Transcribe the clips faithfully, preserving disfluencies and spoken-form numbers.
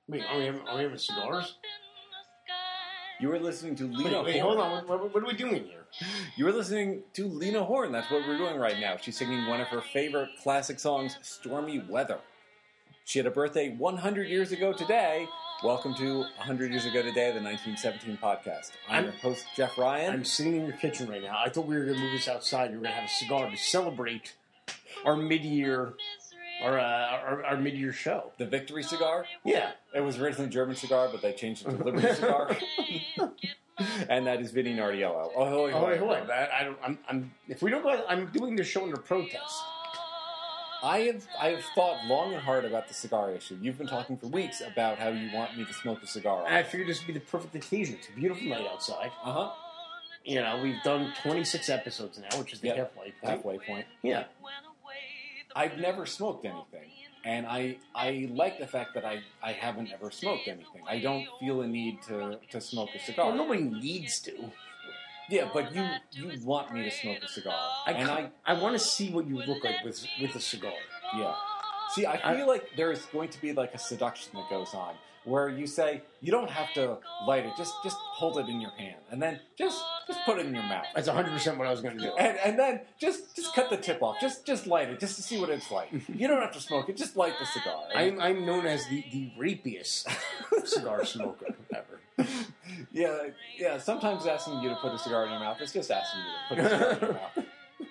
Wait, are we having, are we having cigars? You were listening to Lena Wait, wait Horne. hold on. What, what, what are we doing here? You were listening to Lena Horne. That's what we're doing right now. She's singing one of her favorite classic songs, Stormy Weather. She had a birthday one hundred years ago today. Welcome to one hundred Years Ago Today, the nineteen seventeen podcast. I'm, I'm your host, Jeff Ryan. I'm sitting in your kitchen right now. I thought we were going to move this outside. We were going to have a cigar to celebrate our mid-year, our, uh, our, our mid-year show. The Victory Cigar? Yeah. It was originally German Cigar, but they changed it to Liberty Cigar. And that is Vinny Nardiello. Oh, hold oh wait, hold on. I, I don't, I'm, I'm, if we don't go, I'm doing this show under protest. I have I have thought long and hard about the cigar issue. You've been talking for weeks about how you want me to smoke a cigar. And I figured this would be the perfect occasion. It's a beautiful night outside. Uh-huh. You know, we've done twenty-six episodes now, which is the yep. halfway point. Halfway point. Yeah. I've never smoked anything. And I I like the fact that I, I haven't ever smoked anything. I don't feel a need to, to smoke a cigar. Well, nobody needs to. Yeah, but you you want me to smoke a cigar. I and I I want to see what you look like with with a cigar. Yeah. See, I feel I, like there's going to be like a seduction that goes on where you say, you don't have to light it, just just hold it in your hand. And then just just put it in your mouth. That's one hundred percent what I was going to do. And, and then just just cut the tip off. Just just light it, just to see what it's like. You don't have to smoke it, just light the cigar. I'm, I'm known as the, the rapiest cigar smoker ever. Yeah, yeah. Sometimes asking you to put a cigar in your mouth is just asking you to put a cigar in your mouth.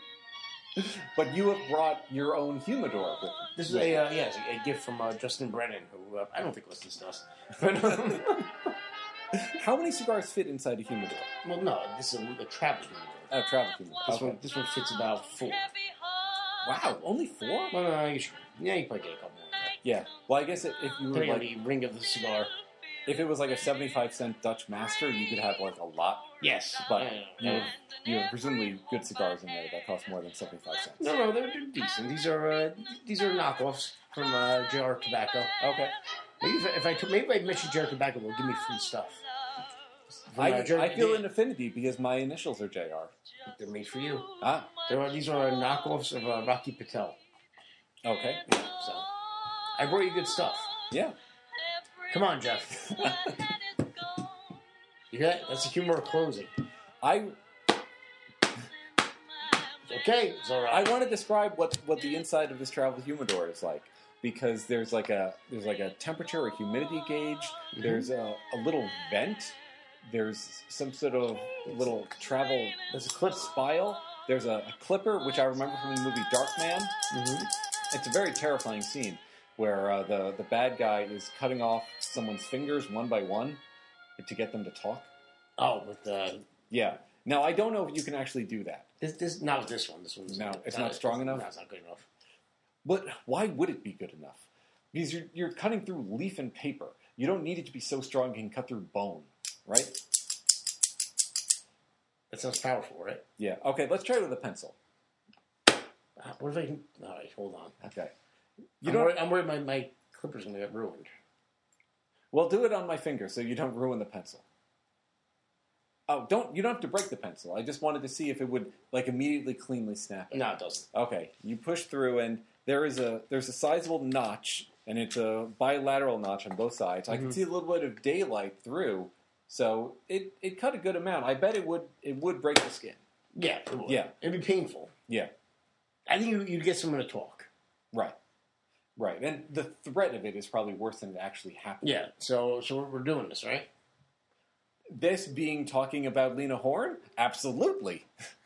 But you have brought your own humidor with you. This is a uh, yes, a gift from uh, Justin Brennan, who uh, I don't think listens to us. But, um, how many cigars fit inside a humidor? Well, no, this is a, a travel humidor. Oh, travel humidor. This Okay. one, this one fits about four. Wow, only four? Well, no, you should, yeah, you probably get a couple more. Yeah. Well, I guess if you were Depending on like, the ring of the cigar. if it was like a seventy-five cent Dutch Master, you could have like a lot. Yes, But yeah, you, yeah. have, you have presumably good cigars in there that cost more than seventy-five cents. No, no, they're, they're decent. These are uh, these are knockoffs from uh, J R Tobacco. Okay. Maybe if, if I took, maybe if I mentioned J R Tobacco, they'll give me free stuff. From, I, uh, J R I feel they- an affinity because my initials are J R. They're made for you. Ah, There are these are knockoffs of uh, Rocky Patel. okay. Yeah, so I brought you good stuff. Yeah. Come on, Jeff. You hear that? That's the humor of closing. I Okay, it's all I right. want to describe what, what the inside of this travel humidor is like, because there's like a there's like a temperature or humidity gauge. Mm-hmm. There's a, a little vent. There's some sort of little travel. There's a clip spile. There's a, a clipper, which I remember from the movie Darkman. Mm-hmm. It's a very terrifying scene where uh, the the bad guy is cutting off someone's fingers one by one to get them to talk. Oh, with the Yeah. Now I don't know if you can actually do that. this this not with this one. This one's No, it's not strong enough? No, it's not good enough. But why would it be good enough? Because you're, you're cutting through leaf and paper. You don't need it to be so strong you can cut through bone, right? That sounds powerful, right? Yeah. Okay, let's try it with a pencil. Uh, what if I can? All right, hold on. Okay. You You I'm, don't. worried, I'm worried my, my clipper's going to get ruined. Well, do it on my finger so you don't ruin the pencil. Oh, don't you don't have to break the pencil. I just wanted to see if it would like immediately cleanly snap it. No, it doesn't. Okay, you push through and there is a there's a sizable notch and it's a bilateral notch on both sides. I can Mhm. see a little bit of daylight through, so it, it cut a good amount. I bet it would it would break the skin. Yeah, it would. Yeah. It'd be painful. Yeah, I think you, you'd get someone to talk. right, right. And the threat of it is probably worse than it actually happened. Yeah, so so we're, we're doing this, right? This being talking about Lena Horne, absolutely.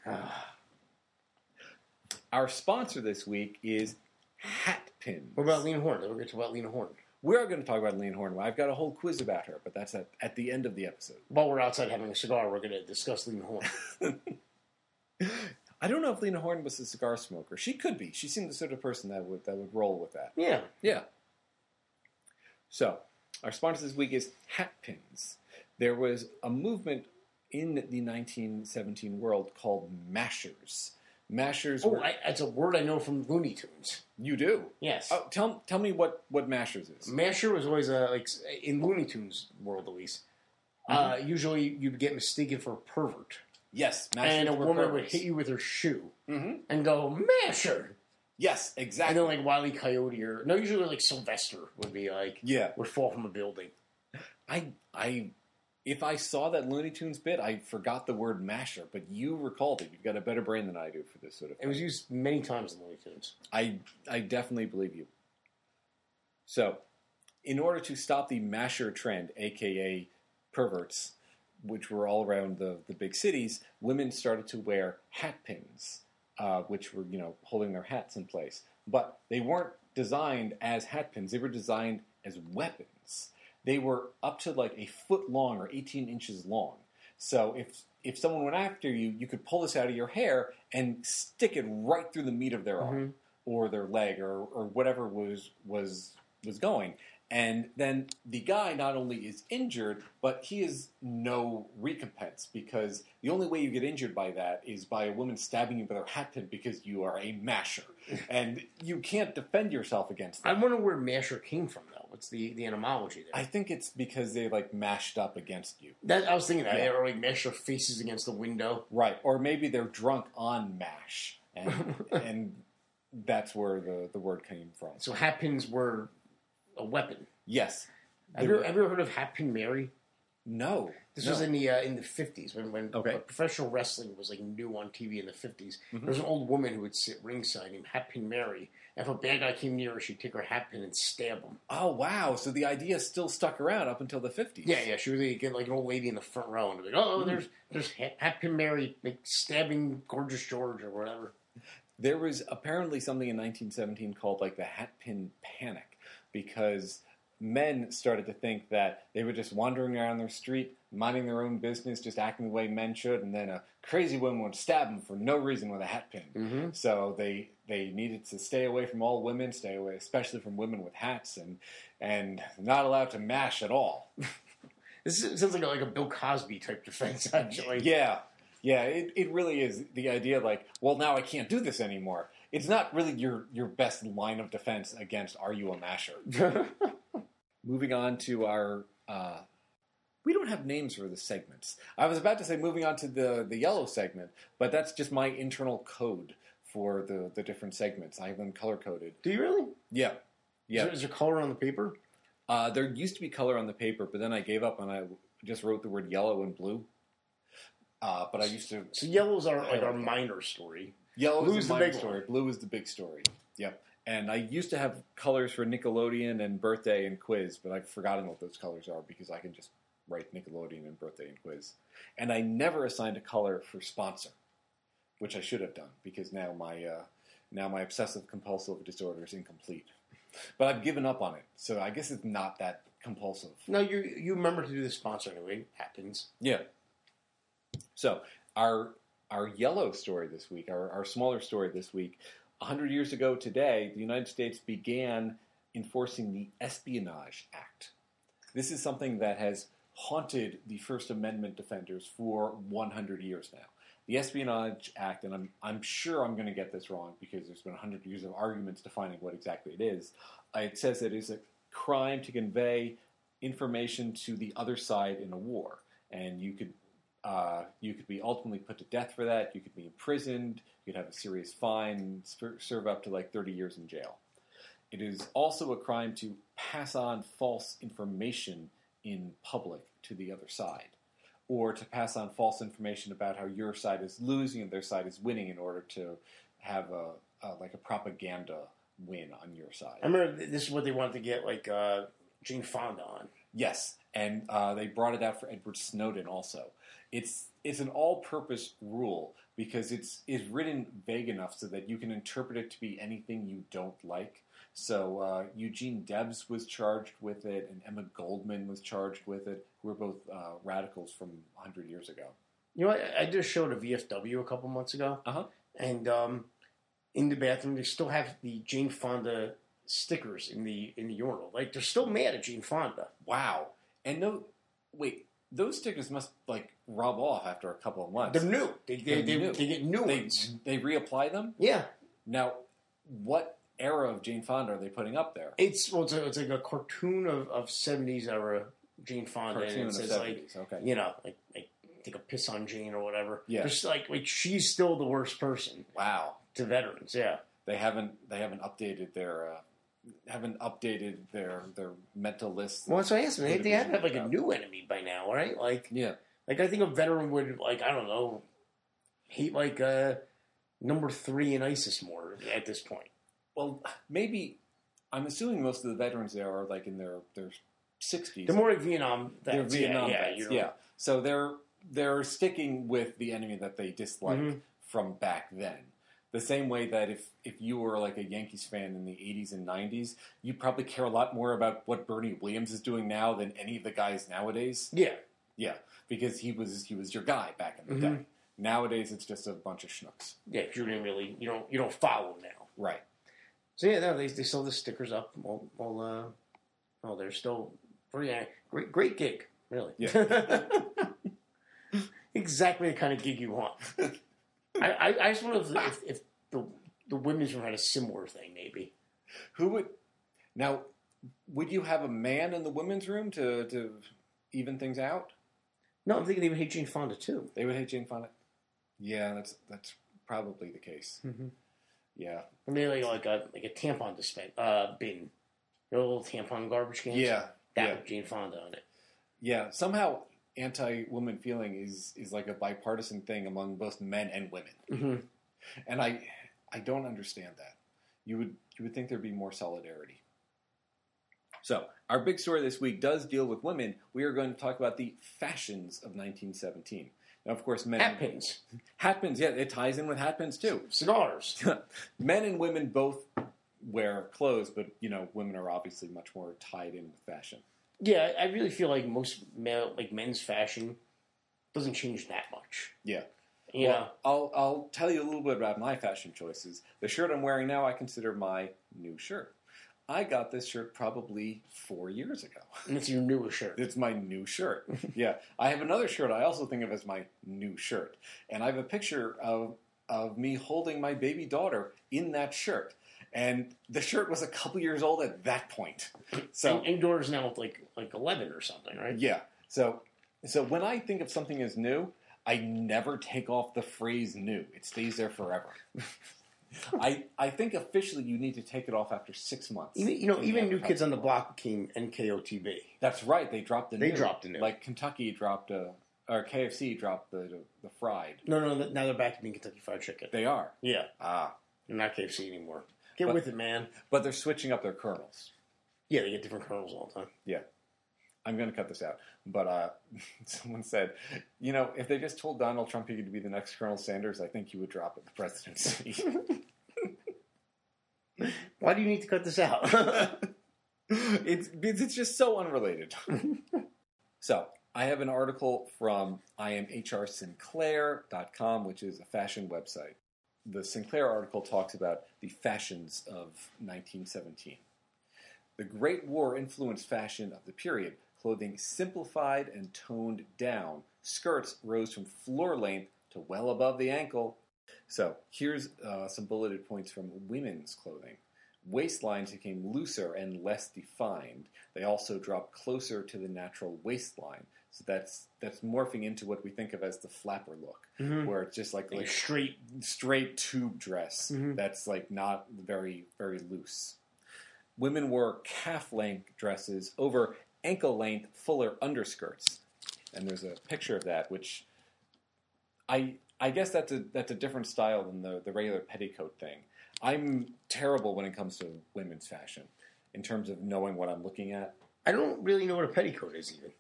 Our sponsor this week is Hat Pins. What about Lena Horne? We're going to talk about Lena Horne. We are going to talk about Lena Horne. I've got a whole quiz about her, but that's at, at the end of the episode. While we're outside having a cigar, we're going to discuss Lena Horne. I don't know if Lena Horne was a cigar smoker. She could be. She seemed the sort of person that would that would roll with that. Yeah. Yeah. So, our sponsor this week is Hat Pins. There was a movement in the nineteen seventeen world called mashers. Mashers Oh, were... I, that's a word I know from Looney Tunes. You do? Yes. Oh, tell, tell me what, what mashers is. Masher was always a, like, in Looney Tunes world at least, uh, usually you'd get mistaken for a pervert. Yes, mashers And a were woman would perverts. hit you with her shoe Mm-hmm. and go, Masher! Yes, And exactly. then like Wile E. Coyote or no, usually like Sylvester would be like Yeah. would fall from a building. I I if I saw that Looney Tunes bit, I forgot the word masher, but you recalled it. You've got a better brain than I do for this sort of thing. It was used many times in Looney Tunes. I I definitely believe you. So, in order to stop the masher trend, aka perverts, which were all around the, the big cities, women started to wear hat pins, uh, which were, you know, holding their hats in place. But they weren't designed as hat pins. They were designed as weapons. They were up to like a foot long or eighteen inches long. So if if someone went after you, you could pull this out of your hair and stick it right through the meat of their arm Mhm. or their leg or, or whatever was was was going. And then the guy not only is injured, but he has no recompense because the only way you get injured by that is by a woman stabbing you with her hat pin because you are a masher. And you can't defend yourself against that. I wonder where masher came from though. What's the, the etymology there? I think it's because they like mashed up against you. that I was thinking that Yeah. or like masher faces against the window. Right. Or maybe they're drunk on mash. And and that's where the, the word came from. So hat pins were a weapon. Yes. Have you, have you ever heard of Hat Pin Mary? No. This no. was in the uh, in the fifties when when Okay. professional wrestling was like new on T V in the fifties. Mhm. There was an old woman who would sit ringside named Hat Pin Mary. And if a bad guy came near her, she'd take her hat pin and stab him. Oh, wow. So the idea still stuck around up until the fifties. Yeah, yeah. She was like, like an old lady in the front row, and they'd be like, "Oh, Mm. there's there's Hat, Hat Pin Mary like, stabbing Gorgeous George or whatever." There was apparently something in nineteen seventeen called like the hat pin panic because men started to think that they were just wandering around their street, minding their own business, just acting the way men should, and then a crazy woman would stab them for no reason with a hat pin. Mm-hmm. So they they needed to stay away from all women, stay away especially from women with hats, and and not allowed to mash at all. This is, sounds like a, like a Bill Cosby type defense, actually. Yeah, yeah, it, it really is the idea like, well, now I can't do this anymore. It's not really your, your best line of defense against are you a masher. Moving on to our, uh, we don't have names for the segments. I was about to say moving on to the, the yellow segment, but that's just my internal code for the, the different segments. I have them color-coded. Do you really? Yeah, yeah. Is there, is there color on the paper? Uh, there used to be color on the paper, but then I gave up and I just wrote the word yellow and blue. Uh, but I used to... So yellow's our like our Okay. minor story. Yellow Blue's is the the minor big story. one. Blue is the big story. Yep. And I used to have colors for Nickelodeon and Birthday and Quiz, but I've forgotten what those colors are because I can just write Nickelodeon and Birthday and Quiz. And I never assigned a color for sponsor, which I should have done because now my uh, now my obsessive compulsive disorder is incomplete. But I've given up on it, so I guess it's not that compulsive. No, you you remember to do the sponsor anyway. Happens. Yeah. So our our yellow story this week, our, our smaller story this week, a hundred years ago today, the United States began enforcing the Espionage Act. This is something that has haunted the First Amendment defenders for one hundred years now. The Espionage Act, and I'm I'm sure I'm going to get this wrong because there's been a hundred years of arguments defining what exactly it is. Uh, it says it is a crime to convey information to the other side in a war, and you could uh, you could be ultimately put to death for that. You could be imprisoned. You could have a serious fine, sp- serve up to like thirty years in jail. It is also a crime to pass on false information in public to the other side, or to pass on false information about how your side is losing and their side is winning in order to have a, a like a propaganda win on your side. I remember th- this is what they wanted to get like uh, Jane Fonda on. Yes, and uh, they brought it out for Edward Snowden also. It's it's an all-purpose rule because it's is written vague enough so that you can interpret it to be anything you don't like. So uh, Eugene Debs was charged with it, and Emma Goldman was charged with it, who were both uh, radicals from one hundred years ago. You know, I, I did a show at a V F W a couple months ago, Uh-huh. and um, in the bathroom they still have the Jane Fonda stickers in the in the urinal. Like they're still mad at Jane Fonda. Wow. And no, wait, those stickers must, like, rub off after a couple of months. They're new. They they, They're they, new. they get new They, ones. they reapply them? Yeah, Now, what era of Jane Fonda are they putting up there? it's well, it's, a, it's like a cartoon of, of seventies era Jane Fonda, Cartoon and of it the says like seventies, okay. you know like like take a piss on Jane or whatever. Yeah. Just like like she's still the worst person Wow. to veterans. Yeah. They haven't they haven't updated their uh, haven't updated their their mental list. Well, so I asked them. They, they have to have like a new enemy by now, right? Like, yeah, like I think a veteran would like I don't know, hate like uh, number three in ISIS more at this point. Well, maybe I'm assuming most of the veterans there are like in their their sixties. They're more like Vietnam. Vets. They're Vietnam yeah, vets. Yeah, you know. yeah. So they're they're sticking with the enemy that they disliked Mhm. from back then. The same way that if, if you were like a Yankees fan in the eighties and nineties, you probably care a lot more about what Bernie Williams is doing now than any of the guys nowadays. Yeah. Yeah, because he was he was your guy back in the Mhm. day. Nowadays, it's just a bunch of schnooks. Yeah, 'cause you didn't really you don't you don't follow now. Right. So yeah, no, they they still the stickers up. Well, well, uh, well, they're still pretty uh, great. Great gig, really. Yeah. Exactly the kind of gig you want. I, I, I just wonder if, if, if the the women's room had a similar thing, maybe. Who would now? Would you have a man in the women's room to to even things out? No, I'm thinking they would hate Jane Fonda too. They would hate Jane Fonda. Yeah, that's that's probably the case. Mm-hmm. Yeah. I mean, like like a like a tampon dispense uh, bin, you know, little tampon garbage cans. Yeah. that yeah. with Jane Fonda on it. Yeah. Somehow, anti-woman feeling is is like a bipartisan thing among both men and women, Mm-hmm. and I I don't understand that. You would you would think there'd be more solidarity. So, our big story this week does deal with women. We are going to talk about the fashions of nineteen seventeen. Now, of course, men... Hat pins. Hat pins, yeah, it ties in with hat pins, too. Cigars. Men and women both wear clothes, but, you know, women are obviously much more tied in with fashion. Yeah, I really feel like most male, like men's fashion doesn't change that much. Yeah. Yeah. Well, I'll, I'll tell you a little bit about my fashion choices. The shirt I'm wearing now I consider my new shirt. I got this shirt probably four years ago. And it's your newest shirt. It's my new shirt. Yeah. I have another shirt I also think of as my new shirt. And I have a picture of, of me holding my baby daughter in that shirt. And the shirt was a couple years old at that point. So, and, and your daughter's now like like eleven or something, right? yeah. So, so when I think of something as new, I never take off the phrase new. It stays there forever. I, I think officially you need to take it off after six months. Even, you know, in even the New Kids on the Block became N K O T B. That's right. They dropped the They new. dropped the new. Like Kentucky dropped a, or K F C dropped the the, the fried. No, no, now they're back to being Kentucky Fried Chicken. They are. Yeah, Ah. they're not K F C anymore. Get But- with it, man. But they're switching up their kernels. Yeah, they get different kernels all the time. Yeah. I'm going to cut this out. But uh, someone said, you know, if they just told Donald Trump he could be the next Colonel Sanders, I think he would drop at the presidency. Why do you need to cut this out? it's, it's just so unrelated. So, I have an article from I am H R Sinclair dot com, which is a fashion website. The Sinclair article talks about the fashions of nineteen seventeen. The Great War influenced fashion of the period. Clothing simplified and toned down. Skirts rose from floor length to well above the ankle. So, here's uh, some bulleted points from women's clothing. Waistlines became looser and less defined. They also dropped closer to the natural waistline. So that's that's morphing into what we think of as the flapper look, Mhm. where it's just like, Like like a straight. straight tube dress Mhm. that's like not very very loose. Women wore calf length dresses over ankle length fuller underskirts, and there's a picture of that, which I I guess that's a that's a different style than the the regular petticoat thing. I'm terrible when it comes to women's fashion in terms of knowing what I'm looking at. I don't really know what a petticoat is even.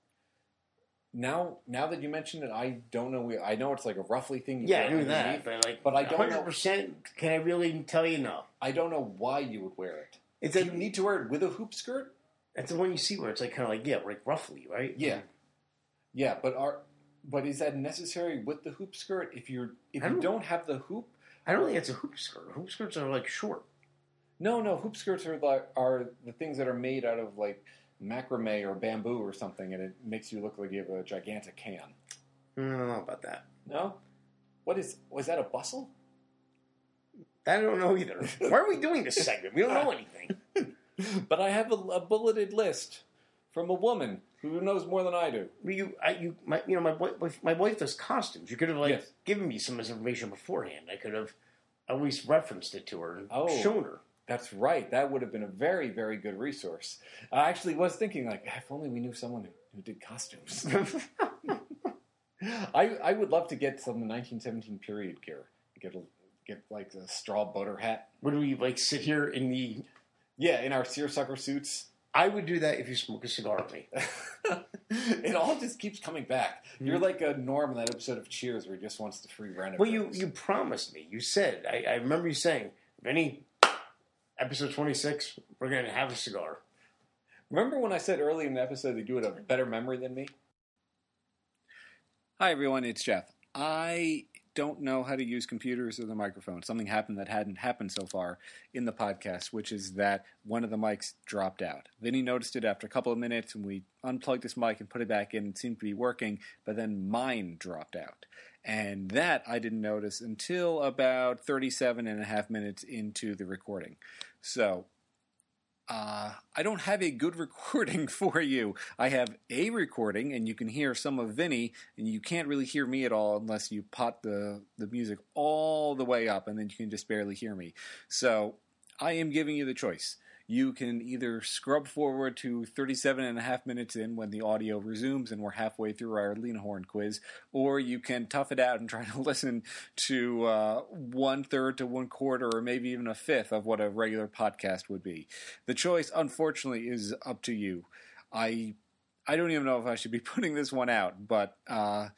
Now, now that you mention it, I don't know. I know it's like a roughly thing. You Yeah, I wear knew that, underneath, but like, But I don't know- one hundred percent. Can I really tell you no? I don't know why you would wear it. It's Do a, you need to wear it with a hoop skirt? That's the one you see where it's like kind of like yeah, like roughly, right? Yeah, yeah. But are but is that necessary with the hoop skirt? If you're if I you don't- don't have the hoop, I don't think it's a hoop skirt. Hoop skirts are like short. no, no. Hoop skirts are like are the things that are made out of like macrame or bamboo or something, and it makes you look like you have a gigantic can. I don't know about that. No, what is was that a bustle? I don't know either. Why are we doing this segment? We don't know anything. But I have a, a bulleted list from a woman who knows more than I do. You, I, you, my, you know, my wife, my wife does costumes. You could have like Yes. given me some information beforehand. I could have at least referenced it to her and Oh. shown her. That's right. That would have been a very, very good resource. I actually was thinking, like, if only we knew someone who, who did costumes. I I would love to get some nineteen seventeen period gear. Get a, get like a straw butter hat. Would we like sit here in the? Yeah, in our seersucker suits. I would do that if you smoke a cigar with me. It all just keeps coming back. Mm-hmm. You're like a Norm in that episode of Cheers where he just wants the free rent. Well, you you promised me. You said I, I remember you saying, Vinny, episode twenty-six, we're gonna have a cigar. Remember when I said early in the episode that you had a better memory than me? Hi, everyone. It's Jeff. I don't know how to use computers or the microphone. Something happened that hadn't happened so far in the podcast, which is that one of the mics dropped out. Vinny noticed it after a couple of minutes, and we unplugged this mic and put it back in. It seemed to be working, but then mine dropped out. And that I didn't notice until about thirty-seven and a half minutes into the recording. So Uh, I don't have a good recording for you. I have a recording, and you can hear some of Vinny, and you can't really hear me at all unless you pot the, the music all the way up, and then you can just barely hear me. So I am giving you the choice. You can either scrub forward to thirty-seven and a half minutes in when the audio resumes and we're halfway through our Lena Horne quiz, or you can tough it out and try to listen to uh, one third to one quarter or maybe even a fifth of what a regular podcast would be. The choice, unfortunately, is up to you. I I don't even know if I should be putting this one out, but uh,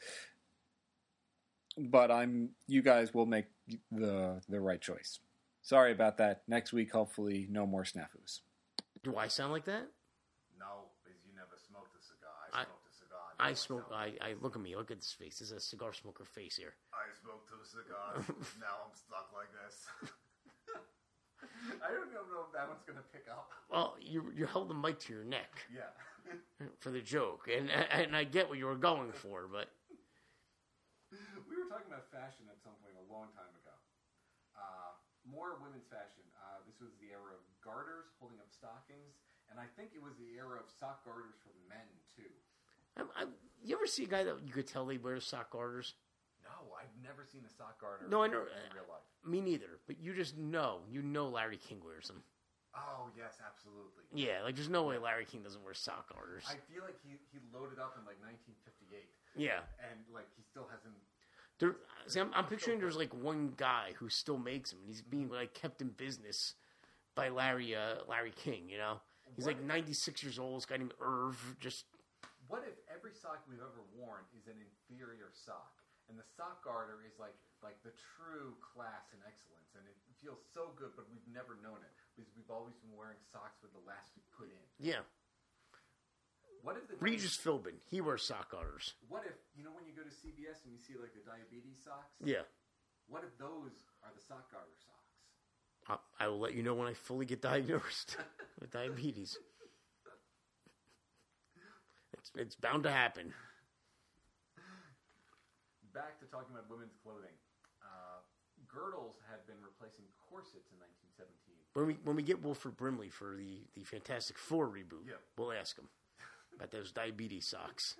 but I'm you guys will make the the right choice. Sorry about that. Next week, hopefully, no more snafus. Do I sound like that? No, because you never smoked a cigar. I, I smoked a cigar. I smoke. I, I look at me. Look at this face. This is a cigar smoker face here. I smoked two cigars. Now I'm stuck like this. I don't even know if that one's gonna pick up. Well, you you held the mic to your neck Yeah. for the joke, and and I get what you were going for, but We were talking about fashion at some point a long time ago. Uh, more women's fashion. Uh, this was the era of garters holding up stockings, and I think it was the era of sock garters for men too. I, I, you ever see a guy that you could tell he wears sock garters? No, I've never seen a sock garter. No, I know. in real life. Me neither. But you just know. You know Larry King wears them. Oh yes, absolutely. Yeah, like there's no way Larry King doesn't wear sock garters. I feel like he, he loaded up in like nineteen fifty-eight, Yeah. and like he still hasn't. There, see, I'm, I'm picturing there's like one guy who still makes them, and he's being like kept in business by Larry uh, Larry King. You know, he's What like ninety-six years old. This guy named Irv. Just What if every sock we've ever worn is an inferior sock, and the sock garter is like like the true class and excellence, and it feels so good, but we've never known it because we've always been wearing socks with the elastic put in. yeah. What if the Regis Philbin, he wears sock garters. What if you know when you go to C V S and you see like the diabetes socks? Yeah. What if those are the sock garter socks? I, I will let you know when I fully get diagnosed with diabetes. It's it's bound to happen. Back to talking about women's clothing. Uh, girdles had been replacing corsets in nineteen seventeen. When we when we get Wilford Brimley for the, the Fantastic Four reboot, Yeah. we'll ask him about those diabetes socks.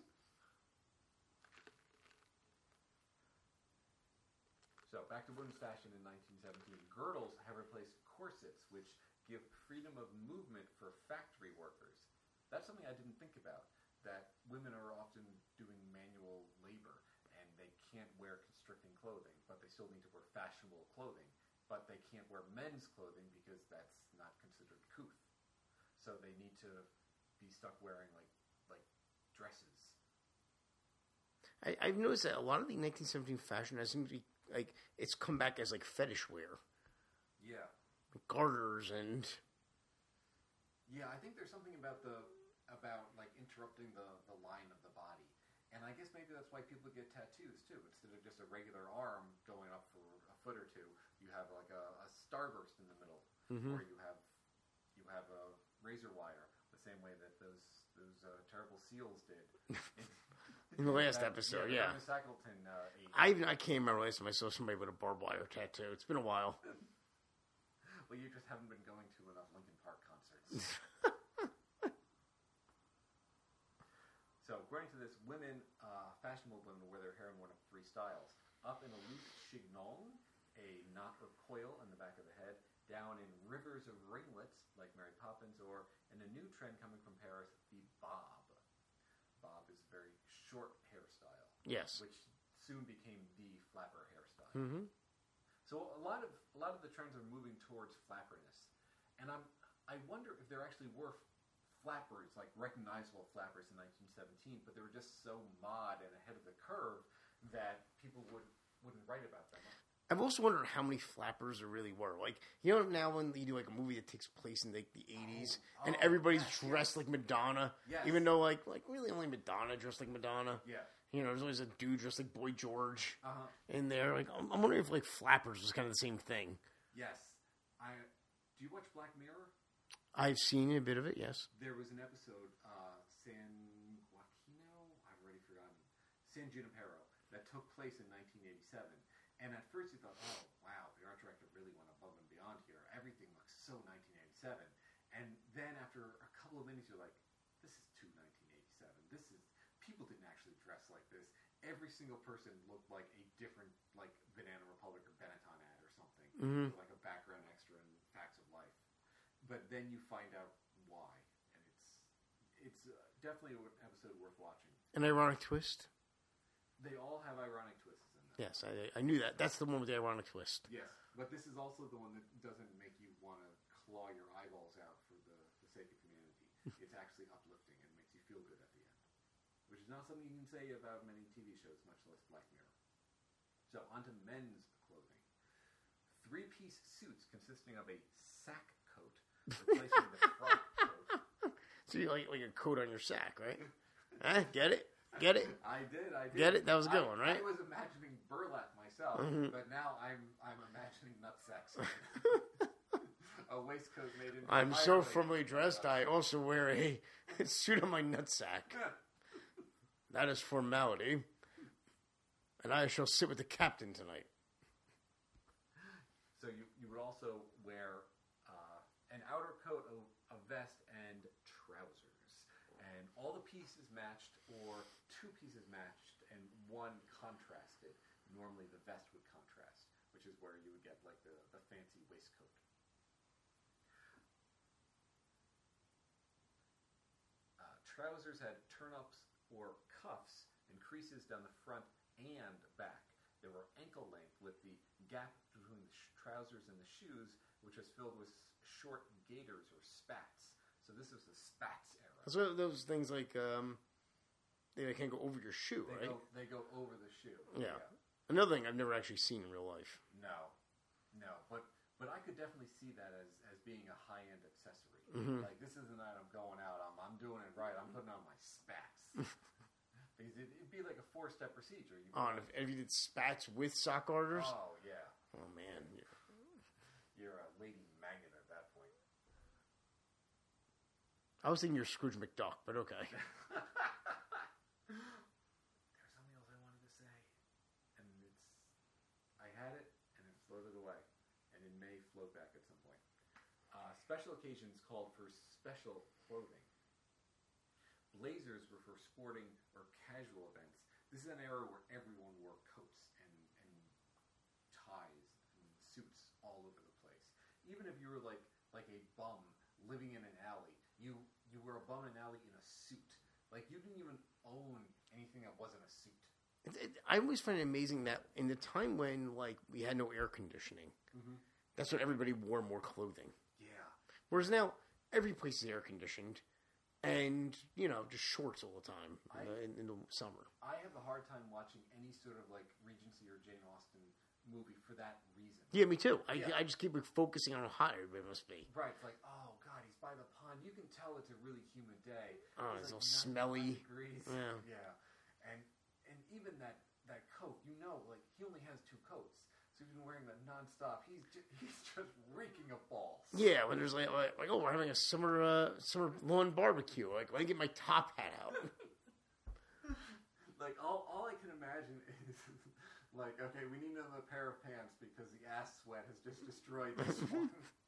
So back to women's fashion in nineteen seventeen. Girdles have replaced corsets, which give freedom of movement for factory workers. That's something I didn't think about, that women are often doing manual labor and they can't wear constricting clothing, but they still need to wear fashionable clothing. But they can't wear men's clothing because that's not considered couth. So they need to be stuck wearing like like dresses. I, I've noticed that a lot of the nineteen seventeen fashion has seemed to be like it's come back as like fetish wear, Yeah. like garters and Yeah, I think there's something about the about like interrupting the, the line of the body. And I guess maybe that's why people get tattoos too. Instead of just a regular arm going up for a foot or two, you have like a, a starburst in the middle, Mhm. or you have you have a razor wire, the same way that those those uh, terrible seals did in, in the last that- episode. Yeah, Yeah, the Shackleton uh, age. I even I can't remember last time I saw somebody with a barbed wire tattoo. It's been a while. Well, you just haven't been going to enough Linkin Park concerts. So, according to this, women, uh, fashionable women, wear their hair in one of three styles. Up in a loose chignon, a knot or coil in the back of the head, down in rivers of ringlets like Mary Poppins, or in a new trend coming from Paris, the bob. Bob is a very short hairstyle. Yes. Which soon became the flapper hairstyle. Mm-hmm. So a lot of a lot of the trends are moving towards flapperness, and I'm I wonder if there actually were flappers, like recognizable flappers in nineteen seventeen, but they were just so mod and ahead of the curve that people would wouldn't write about them. I've also wondered how many flappers there really were. Like, you know, now when you do like a movie that takes place in like the eighties, Oh, and oh, everybody's yes, dressed like Madonna, Yes. even though like like really only Madonna dressed like Madonna. Yeah. You know, there's always a dude dressed like Boy George Uh-huh. in there. Like, I'm, I'm wondering if like flappers was kind of the same thing. Yes. I do you watch Black Mirror? I've seen a bit of it. Yes. There was an episode, uh, San Joaquino, I've already forgotten, San Junipero, that took place in nineteen eighty-seven. And at first you thought, oh, wow, the art director really went above and beyond here. Everything looks so nineteen eighty-seven. And then after a couple of minutes, you're like, this is too nineteen eighty-seven. This is, people didn't actually dress like this. Every single person looked like a different, like, Banana Republic or Benetton ad or something. Mhm. With like a background extra in Facts of Life. But then you find out why. And it's, it's uh, definitely an episode worth watching. An ironic twist. They all have ironic twists in them. Yes, I, I knew that. That's the one with the ironic twist. Yes, but this is also the one that doesn't make you want to claw your eyeballs out for the, the sake of humanity. It's actually uplifting and makes you feel good at the end, which is not something you can say about many T V shows, much less Black Mirror. So, on to men's clothing. Three-piece suits consisting of a sack coat replacing the frock coat. So you like like a coat on your sack, right? Huh? Get it? Get it? I did, I did. Get it? That was a good I, one, right? I was imagining burlap myself, Mhm. but now I'm I'm imagining nutsacks. A waistcoat made in. I'm so formally dressed, I also wear a suit on my nutsack. That is formality. And I shall sit with the captain tonight. So you, you would also wear uh, an outer coat, a, a vest, and trousers. And all the pieces matched, or two pieces matched, and one contrasted. Normally the vest would contrast, which is where you would get like the, the fancy waistcoat. Uh, trousers had turn-ups or cuffs and creases down the front and back. They were ankle length with the gap between the sh- trousers and the shoes, which was filled with short gaiters or spats. So this was the spats era. So those things like um, they can't go over your shoe, They right? go, they go over the shoe. Yeah. Another thing I've never actually seen in real life. No, no, but but I could definitely see that as, as being a high end accessory. Mhm. Like this is the night I'm going out. I'm I'm doing it right. I'm putting on my spats. Because it, it'd be like a four step procedure. You Oh, and if, if you did spats with sock garters, oh yeah, oh man, you're a lady magnet at that point. I was thinking you're Scrooge McDuck, but okay. There's something else I wanted to say, and it's I had it and it floated away, and it may float back at some point. Uh, special occasions called for special clothing. Blazers were for sporting or casual events. This is an era where everyone wore coats and, and ties and suits all over the place. Even if you were like like a bum living in an alley, you you were a bum in an alley in a suit. Like you didn't even own anything that wasn't a suit. It, it, I always find it amazing that in the time when like we had no air conditioning, Mm-hmm. that's when everybody wore more clothing. Yeah. Whereas now every place is air conditioned, and you know just shorts all the time I- in, the, in, in the summer. I have a hard time watching any sort of like Regency or Jane Austen movie for that reason. Yeah, me too. I, Yeah. I just keep focusing on how hot everybody must be. Right, it's like, oh god, he's by the pond. You can tell it's a really humid day. Oh, It's it's all like smelly. ninety-five degrees. Yeah. yeah, and and even that that coat, you know, like he only has two coats, so he's been wearing that nonstop. He's just, he's just reeking of balls. Yeah, when there's like, like, like oh, we're having a summer uh, summer lawn barbecue. Like, let me get my top hat out. Like all, all I can imagine is like, okay, we need another pair of pants because the ass sweat has just destroyed this one.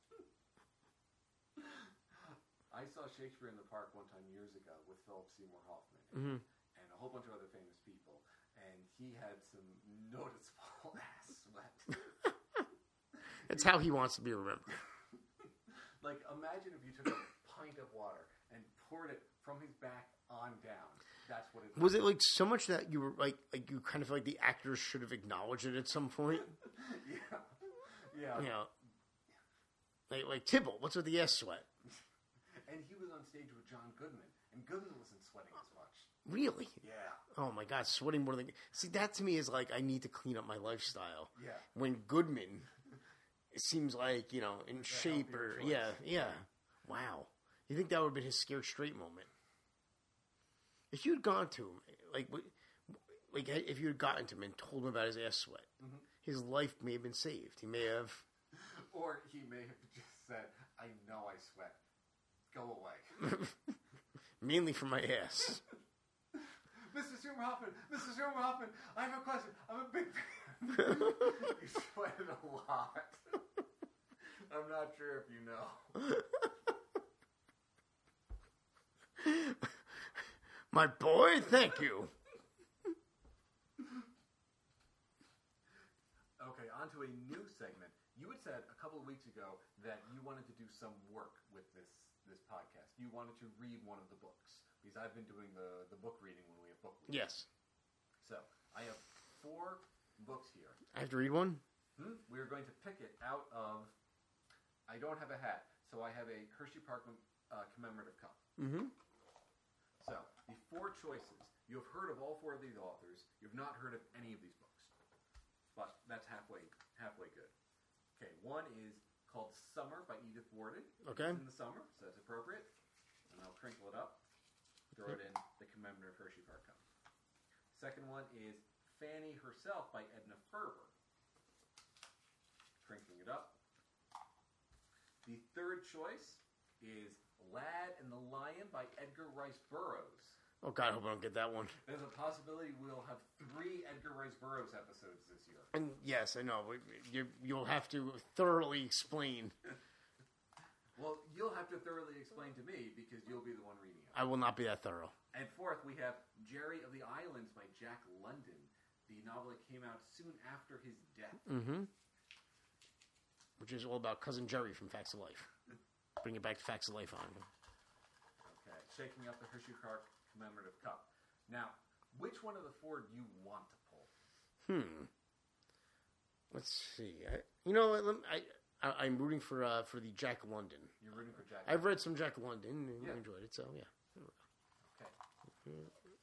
I saw Shakespeare in the Park one time years ago with Philip Seymour Hoffman Mhm. and a whole bunch of other famous people, and he had some noticeable ass sweat. That's how he wants to be remembered. Like, imagine if you took a pint of water and poured it from his back on down. That's what it was. Was it like so much that you were like, like you kind of feel like the actors should have acknowledged it at some point? yeah, yeah. You know, like like Tybalt. What's with the ass sweat? And he was on stage with John Goodman, and Goodman wasn't sweating as much. Really? Yeah. Oh my God, sweating more than see that to me is like I need to clean up my lifestyle. Yeah. When Goodman, it seems like you know in The shape or choice. yeah yeah. Wow. You think that would have been his scared straight moment? If you had gone to him, like, what- like if you had gotten to him and told him about his ass sweat, Mhm. his life may have been saved. He may have. Or he may have just said, I know I sweat. Go away. Mainly from my ass. Mister Schumacher, Mister Schumacher, I have a question. I'm a big fan. You sweated a lot. I'm not sure if you know. My boy, thank you. Okay, on to a new segment. You had said a couple of weeks ago that you wanted to do some work with this this podcast. You wanted to read one of the books because I've been doing the, the book reading when we have book reading. Yes. So I have four books here. I have to read one? Hmm? We're going to pick it out of. I don't have a hat, so I have a Hershey Park uh, commemorative cup. Mm-hmm. So the four choices. You have heard of all four of these authors. You have not heard of any of these books, but that's halfway halfway good. Okay, one is called Summer by Edith Wharton. Okay. It's in the summer, so that's appropriate. And I'll crinkle it up, throw it in the commemorative Hershey Park cup. Second one is Fanny Herself by Edna Ferber. Crinkling it up. The third choice is Lad and the Lion by Edgar Rice Burroughs. Oh, God, I hope I don't get that one. There's a possibility we'll have three Edgar Rice Burroughs episodes this year. And yes, I know. You, you'll have to thoroughly explain. Well, you'll have to thoroughly explain to me because you'll be the one reading it. I will not be that thorough. And fourth, we have Jerry of the Islands by Jack London, the novel that came out soon after his death. Mm-hmm. Which is all about Cousin Jerry from Facts of Life. Bring it back to Facts of Life on. Okay, shaking up the Hershey Park commemorative cup. Now, which one of the four do you want to pull? Hmm. Let's see. I, you know, what, let me- I, I I'm rooting for uh, for the Jack London. You're rooting for Jack. I've read some Jack London and Yeah. I enjoyed it. So yeah. Okay.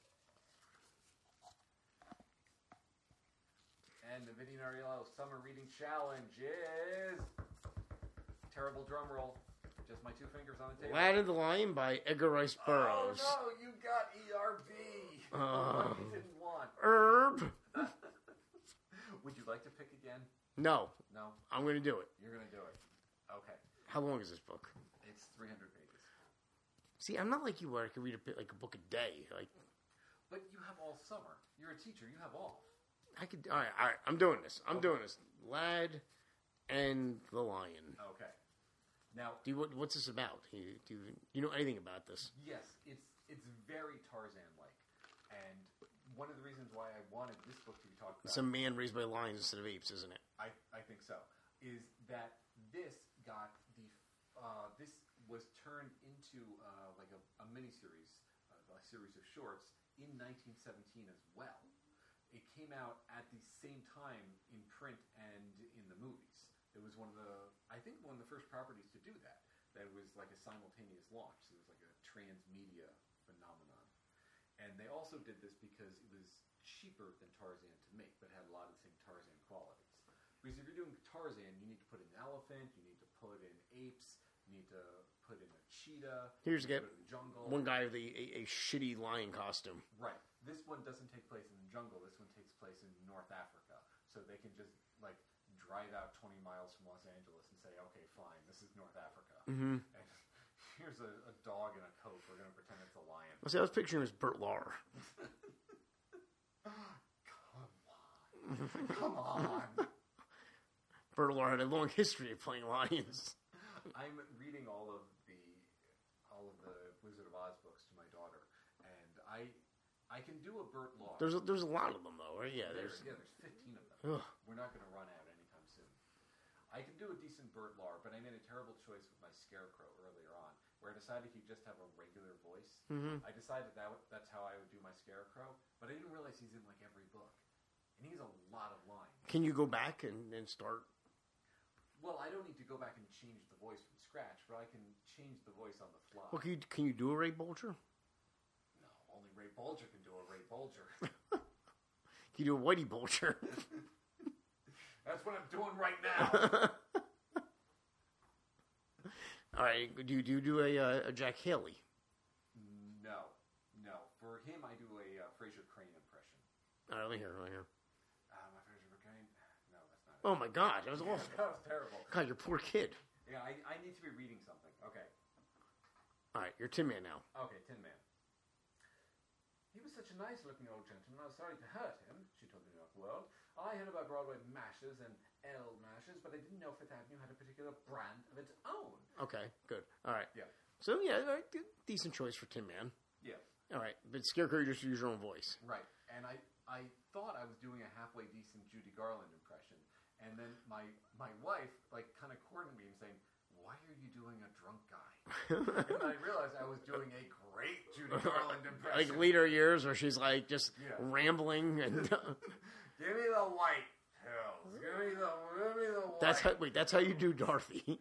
And the Vinny Nariello Summer Reading Challenge is terrible drum roll. Just my two fingers on the table. Lad and the Lion by Edgar Rice Burroughs. Oh no, you got E R B. Oh. What you didn't want. Herb. Would you like to pick again? No, No, I'm going to do it. you're gonna do it. Okay, How long is this book? it's three hundred pages. See, I'm not like you where I can read a bit like a book a day. Like But you have all summer. You're a teacher. You have all. I could. All right, all right. I'm doing this. I'm doing this. Lad and the Lion. Okay. Now, Do you, what, what's this about? Do you, do you, you know anything about this? yes, it's it's very Tarzan-like, and one of the reasons why I wanted this book to be talked about, It's a man raised by lions instead of apes, isn't it? I I think so, is that this got the uh, this was turned into uh, like a, a miniseries, uh, a series of shorts in nineteen seventeen as well. It came out at the same time in print and in the movies. It was one of the, I think, one of the first properties to do that. That was like a simultaneous launch. So it was like a transmedia phenomenon. And they also did this because it was cheaper than Tarzan to make, but had a lot of the same Tarzan qualities. Because if you're doing Tarzan, you need to put in an elephant, you need to put in apes, you need to put in a cheetah. Here's you get need to put in the jungle. one guy with a, a, a shitty lion costume. Right. This one doesn't take place in the jungle. This one takes place in North Africa. So they can just, like, drive out twenty miles from Los Angeles and say, okay, fine, this is North Africa. Mm-hmm. And here's a, a dog in a coat. We're going to pretend it's a lion. Well, see, I was picturing him as Bert Lahr. Come on. Bert Lahr had a long history of playing lions. I'm reading all of the all of the Wizard of Oz books to my daughter, and I I can do a Burt Law. There's a, there's a lot of them though, right? Yeah, there's there's. yeah, there's fifteen of them. Ugh. We're not going to run out anytime soon. I can do a decent Bert Lahr, but I made a terrible choice with my Scarecrow earlier on, where I decided he'd just have a regular voice. Mm-hmm. I decided that w- that's how I would do my Scarecrow, but I didn't realize he's in like every book, and he has a lot of lines. Can you go back and, and start? Well, I don't need to go back and change the voice from scratch, but I can change the voice on the fly. Well, can you, can you do a Ray Bolger? No, only Ray Bolger can do a Ray Bolger. Can you do a Whitey Bulger? That's what I'm doing right now. All right. Do you do, you do a, uh, a Jack Haley? No, no. For him, I do a uh, Fraser Crane impression. All right, let me hear. Let me hear. Uh, my Fraser Crane? No, that's not it. Oh my God, that was awful. That was terrible. God, your poor kid. Yeah, I, I need to be reading something. Okay. All right, you're Tin Man now. Okay, Tin Man. He was such a nice-looking old gentleman, I was sorry to hurt him, she told the New York World. I heard about Broadway mashes and L mashes, but I didn't know Fifth Avenue had a particular brand of its own. Okay, good. All right. Yeah. So yeah, all right, de- decent choice for Tin Man. Yeah. All right, but Scarecrow, you just use your own voice. Right. And I, I thought I was doing a halfway decent Judy Garland impression, and then my my wife like kind of cornered me and saying, "Why are you doing a drunk guy?" And I realized I was doing a great Judy Garland impression. Like later years, where she's like just Yeah. rambling and. Give me the white pills. Give me the give me the white. That's how. Wait, that's how you do Dorothy.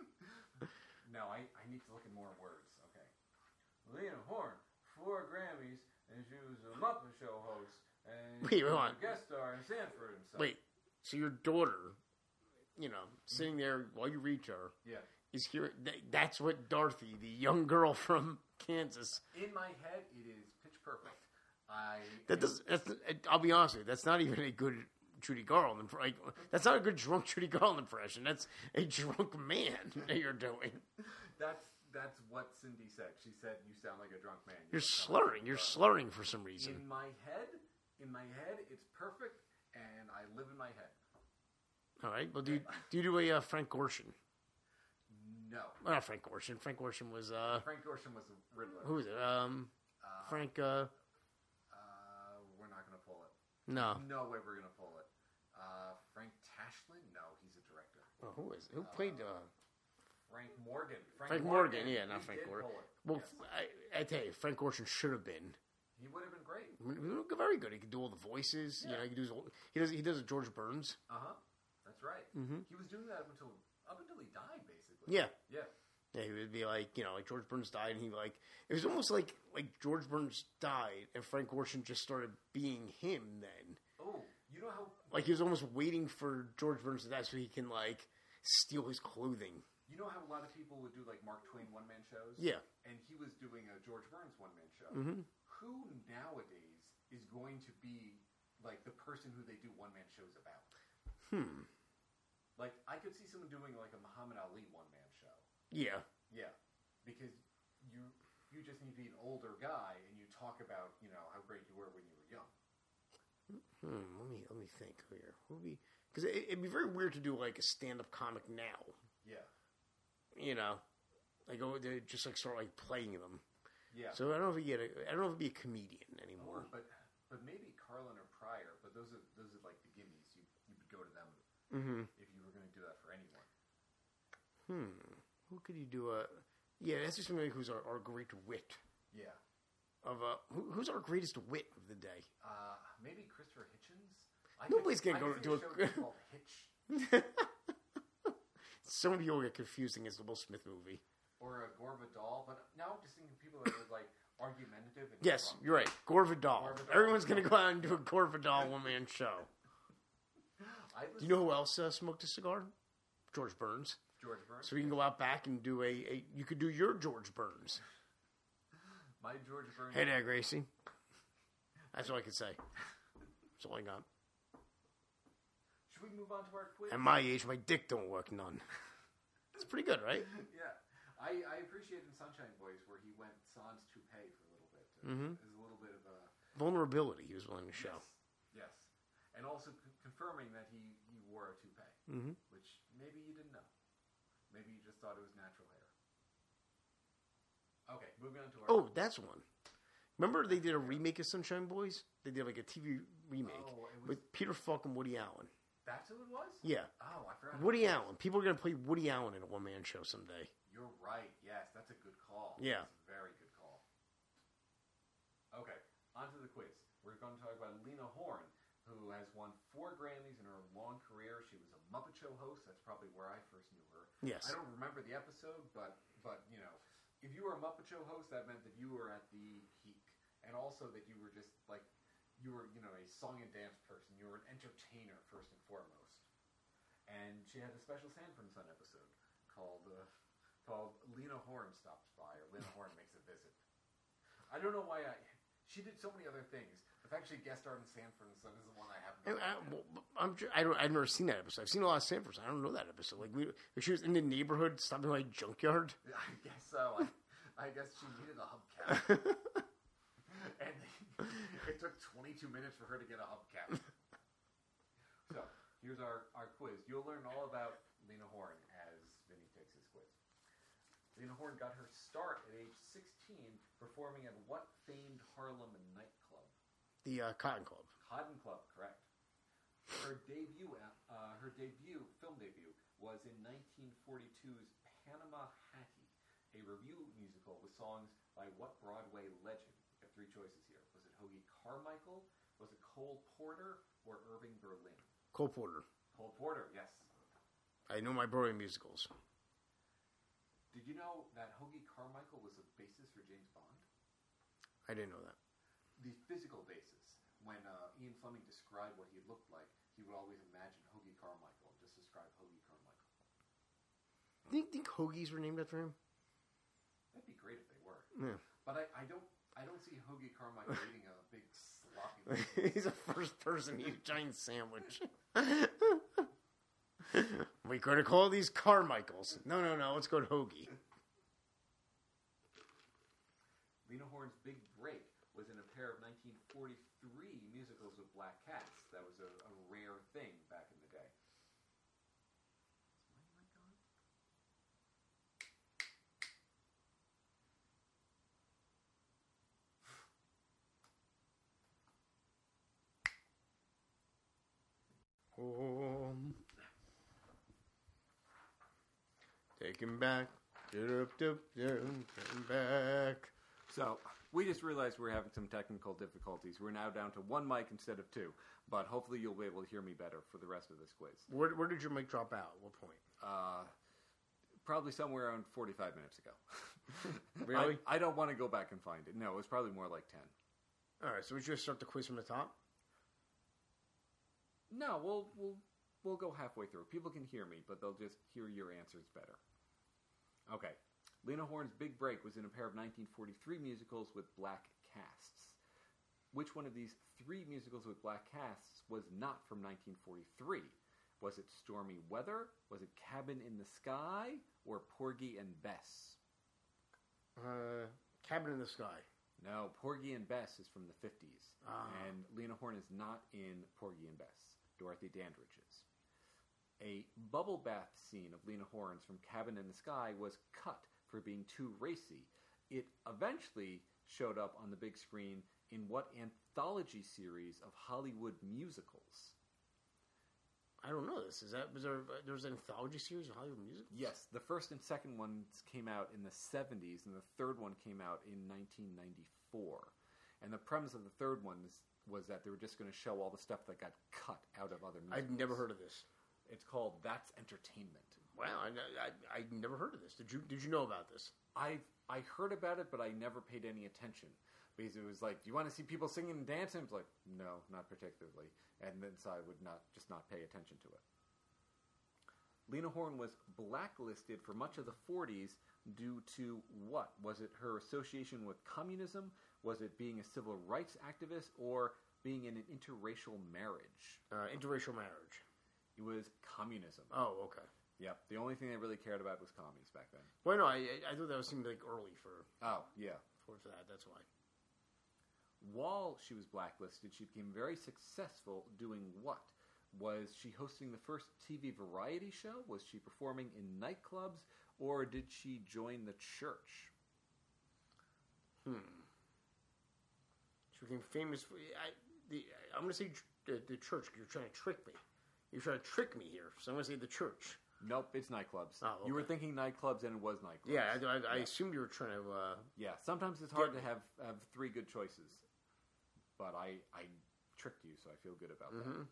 No, I, I need to look at more words. Okay. Lena Horne, four Grammys, and she was a Muppet Show host, and Wait, she was hold on. a guest star in Sanford and Son. Wait, so your daughter, you know, sitting there while you read to her, Yeah. is here. th- That's what Dorothy, the young girl from Kansas. In my head, it is pitch perfect. I That does. That's, I'll be honest with you. That's not even a good Judy Garland. Imp- Like, that's not a good drunk Judy Garland impression. That's a drunk man that you're doing. That's that's what Cindy said. She said, "You sound like a drunk man." You You're don't sound slurring. like a You're drunk." slurring for some reason. In my head, in my head, it's perfect, and I live in my head. All right. Well, do you do you do a uh, Frank Gorshin? No, Well, not Frank Gorshin. Frank Gorshin was uh, Frank Gorshin was the Riddler. who was it? Um, Uh, Frank. Uh, Uh, we're not going to pull it. no. No way we're going to pull it. Uh, Frank Tashlin? No, he's a director. Oh, who is it? Who played? Uh, Frank Morgan. Frank Morgan, yeah, not He Frank did Gorshin. pull it. well, Yes. I, I tell you, Frank Gorshin should have been. He would have been great. He was very good. He could do all the voices. You Yeah. know, he could do his, he does he does a George Burns. Uh huh. That's right. Mhm. He was doing that up until up until he died, basically. Yeah. Yeah. Yeah, he would be like, you know, like George Burns died, and he like it was almost like like George Burns died, and Frank Gorshin just started being him. Then, Oh, you know how? like he was almost waiting for George Burns to die so he can like steal his clothing. You know how a lot of people would do like Mark Twain one man shows? Yeah. And he was doing a George Burns one man show. Mhm. Who nowadays is going to be like the person who they do one man shows about? Hmm. Like I could see someone doing like a Muhammad Ali one man show. Yeah. Yeah, because you you just need to be an older guy and you talk about you know how great you were when you were young. Hmm. Let me let me think here. Who would be? Because it, it'd be very weird to do like a stand up comic now. Yeah, You know, like go they just like start like playing them. yeah. So I don't know if you get a, I don't know if it'd be a comedian anymore. Oh, but but maybe Carlin or Pryor. But those are those are like the gimmies. You you would go to them Mm-hmm. if you were going to do that for anyone. Hmm. Who could you do a? Yeah, that's just somebody who's our, our great wit Yeah, of uh, who, who's our greatest wit of the day? uh, maybe Christopher Hitchens. I Nobody's could, gonna I go could do see a- a show called Hitch So many people get confusing as the Will Smith movie. or a Gore Vidal. But now I'm just thinking people that are like argumentative. And Yes, drunk. you're right. Gore Vidal. Gore Vidal. Everyone's gonna go out and do a Gore Vidal one man show. I Do you know who else uh, smoked a cigar? George Burns. George Burns? So we can go out back and do a, a you could do your George Burns. My George Burns. Hey there, Gracie. That's all I can say. That's all I got. Should we move on to our quiz? At my age, my dick don't work none. It's pretty good, right? Yeah, I, I appreciate in Sunshine Boys where he went sans toupee for a little bit. Mhm. There's a little bit of a Vulnerability he was willing to show. Yes, yes. And also c- confirming that he, he wore a toupee, Mhm. which maybe you didn't know. Maybe you just thought it was natural hair. Okay, moving on to our. Oh, that's one. Remember they did a remake of Sunshine Boys? They did like a T V remake Oh, it was- with Peter Falk and Woody Allen. That's who it was? Yeah. Oh, I forgot. Woody who it was. Allen. People are going to play Woody Allen in a one-man show someday. You're right. Yes, that's a good call. Yeah. That's a very good call. Okay, on to the quiz. We're going to talk about Lena Horne, who has won four Grammys in her long career. She was a Muppet Show host. That's probably where I first knew her. Yes. I don't remember the episode, but, but you know, if you were a Muppet Show host, that meant that you were at the peak. And also that you were just, like, you were, you know, a song and dance person. You were an entertainer, first and foremost. And she had a special Sanford and Son episode called, uh, called Lena Horne Stops By, or Lena Horne Makes a Visit. I don't know why I... She did so many other things. The fact she guest starred in Sanford and Son is the one I haven't... And I, well, I'm, ju- I don't, I've never seen that episode. I've seen a lot of Sanford. I don't know that episode. Like, we, she was in the neighborhood stopping by a junkyard. I guess so. I, I guess she needed a hubcap. And it took twenty-two minutes for her to get a hubcap. So, here's our, our quiz. You'll learn all about Lena Horne as Vinny takes his quiz. Lena Horne got her start at age sixteen performing at what famed Harlem nightclub? The uh, Cotton Club. Cotton Club, correct. Her debut, uh, her debut, film debut, was in nineteen forty-two's Panama Hattie, a revue musical with songs by what Broadway legend? We have three choices here. Was it Hoagie Carmichael? Was it Cole Porter? Or Irving Berlin? Cole Porter. Cole Porter, yes. I know my Broadway musicals. Did you know that Hoagie Carmichael was the basis for James Bond? I didn't know that. The physical basis. When uh, Ian Fleming described what he looked like, he would always imagine Hoagie Carmichael and just describe Hoagie Carmichael. Think think Hoagies were named after him? That'd be great if they were. Yeah. But I, I don't I don't see Hoagie Carmichael eating a big sloppy. He's the first person to eat a giant sandwich. We could have called these Carmichaels. No, no, no. Let's go to Hoagie. Lena Horne's big break was in a pair of nineteen forty-three musicals with black cats. That was a, a rare thing back in the day. Is my mic on? Oh, take him back. Get up, up, down, take him back. So, we just realized we're having some technical difficulties. We're now down to one mic instead of two. But hopefully you'll be able to hear me better for the rest of this quiz. Where, where did your mic drop out? What point? Uh, probably somewhere around forty-five minutes ago. Really? I, I don't want to go back and find it. No, it was probably more like ten. All right, so we should start the quiz from the top? No, we'll we'll we'll go halfway through. People can hear me, but they'll just hear your answers better. Okay. Lena Horne's big break was in a pair of nineteen forty-three musicals with black casts. Which one of these three musicals with black casts was not from nineteen forty-three? Was it Stormy Weather? Was it Cabin in the Sky? Or Porgy and Bess? Uh, Cabin in the Sky. No, Porgy and Bess is from the fifties. Ah. And Lena Horne is not in Porgy and Bess. Dorothy Dandridge is. A bubble bath scene of Lena Horne's from Cabin in the Sky was cut for being too racy. It eventually showed up on the big screen in what anthology series of Hollywood musicals? I don't know this. Is that was there? There was an anthology series of Hollywood musicals? Yes, the first and second ones came out in the seventies, and the third one came out in nineteen ninety-four. And the premise of the third one is, was that they were just going to show all the stuff that got cut out of other musicals. I've never heard of this. It's called That's Entertainment. Wow, I, I, I never heard of this. Did you Did you know about this? I I heard about it, but I never paid any attention because it was like, do you want to see people singing and dancing? It's like, no, not particularly, and then so I would not just not pay attention to it. Lena Horne was blacklisted for much of the forties due to what? Was it her association with communism? Was it being a civil rights activist, or being in an interracial marriage? Uh, interracial marriage. It was communism. Oh, okay. Yep. The only thing they really cared about was commies back then. Well, no, I I thought that was seemed like early for Oh, yeah. for, for that. That's why. While she was blacklisted, she became very successful doing what? Was she hosting the first T V variety show? Was she performing in nightclubs? Or did she join the church? Hmm. She became famous for I. The I'm going to say the, the church. You're trying to trick me. You're trying to trick me here. So I'm going to say the church. Nope, it's nightclubs. Oh, You were okay. thinking nightclubs, and it was nightclubs. Yeah, I, I, I assumed you were trying to... Uh, Yeah, sometimes it's hard Get to have, have three good choices. But I, I tricked you, so I feel good about that. mhm.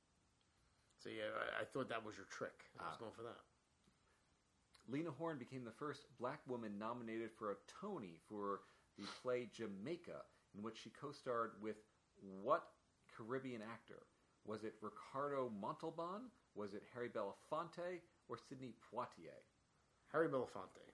So yeah, I, I thought that was your trick. I was Ah. going for that. Lena Horne became the first black woman nominated for a Tony for the play Jamaica, in which she co-starred with what Caribbean actor? Was it Ricardo Montalban? Was it Harry Belafonte? Or Sidney Poitier? Harry Belafonte.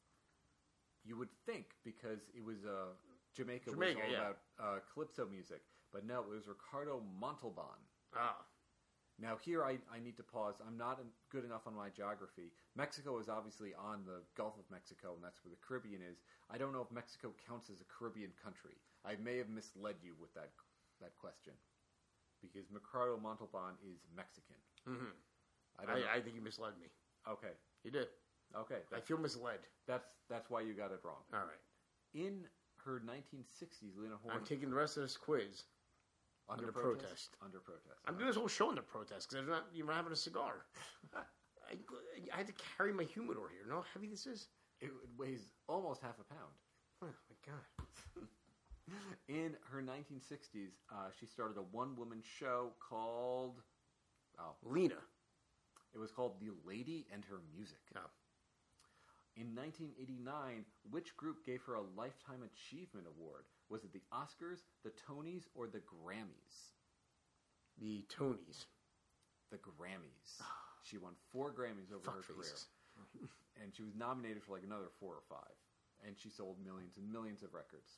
You would think, because it was uh, Jamaica, Jamaica, was all yeah. about uh, calypso music, but no, it was Ricardo Montalban. Ah. Now here I, I need to pause. I'm not good enough on my geography. Mexico is obviously on the Gulf of Mexico, and that's where the Caribbean is. I don't know if Mexico counts as a Caribbean country. I may have misled you with that that question, because Ricardo Montalban is Mexican. Mm-hmm. I don't know. I, I think you misled me. Okay, You did. okay, I that's, feel misled. that's that's why you got it wrong. All right. In her nineteen sixties, Lena Horne I'm taking the rest of this quiz. under, under protest, protest. under protest. I'm doing this whole show under protest because I'm not even having a cigar. I, I had to carry my humidor here. You know how heavy this is? It weighs almost half a pound. Oh, my God. In her nineteen sixties, uh, she started a one-woman show called. Oh, Lena. it was called The Lady and Her Music. Oh. In nineteen eighty-nine, which group gave her a Lifetime Achievement Award? Was it the Oscars, the Tonys, or the Grammys? The Tonys. The Grammys. She won four Grammys over her career. Fuckfaces. And she was nominated for like another four or five. And she sold millions and millions of records.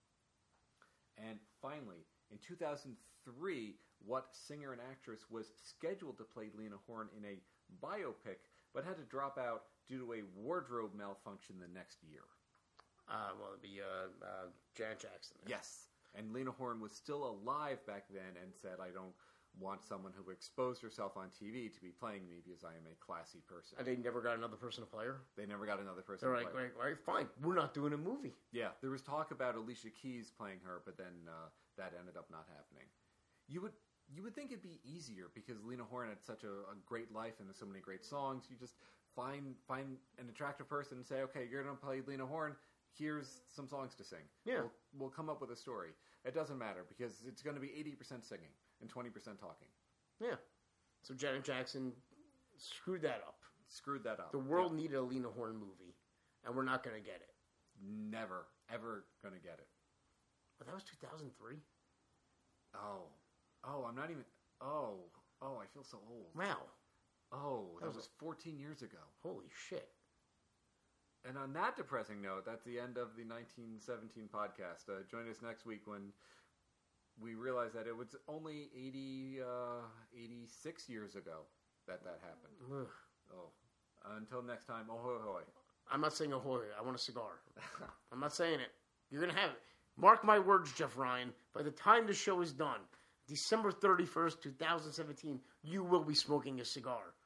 And finally, in two thousand three, what singer and actress was scheduled to play Lena Horne in a biopic, but had to drop out due to a wardrobe malfunction the next year? Uh, well, it'd be uh, uh, Janet Jackson. Yes. And Lena Horne was still alive back then and said, I don't want someone who exposed herself on T V to be playing me because I am a classy person. And they never got another person to play her? They never got another person They're to like, play her. all right, all right, fine. We're not doing a movie. Yeah, there was talk about Alicia Keys playing her, but then uh, that ended up not happening. You would you would think it'd be easier because Lena Horne had such a, a great life and so many great songs. You just find find an attractive person and say, okay, you're going to play Lena Horne. Here's some songs to sing. Yeah. We'll, we'll come up with a story. It doesn't matter because it's going to be eighty percent singing and twenty percent talking. Yeah. So Janet Jackson screwed that up. Screwed that up. The world needed a Lena Horne movie, and we're not going to get it. Never, ever going to get it. But that was two thousand three? Oh. Oh, I'm not even... Oh. Oh, I feel so old. Wow. Oh, that, That was was fourteen years ago. Holy shit. And on that depressing note, that's the end of the nineteen seventeen podcast. Uh, join us next week when we realize that it was only eighty, uh, eighty-six years ago that that happened. Ugh. Oh. Until next time, ahoy hoy. I'm not saying ahoy. I want a cigar. I'm not saying it. You're going to have it. Mark my words, Jeff Ryan. By the time the show is done, December thirty-first, twenty seventeen, you will be smoking a cigar.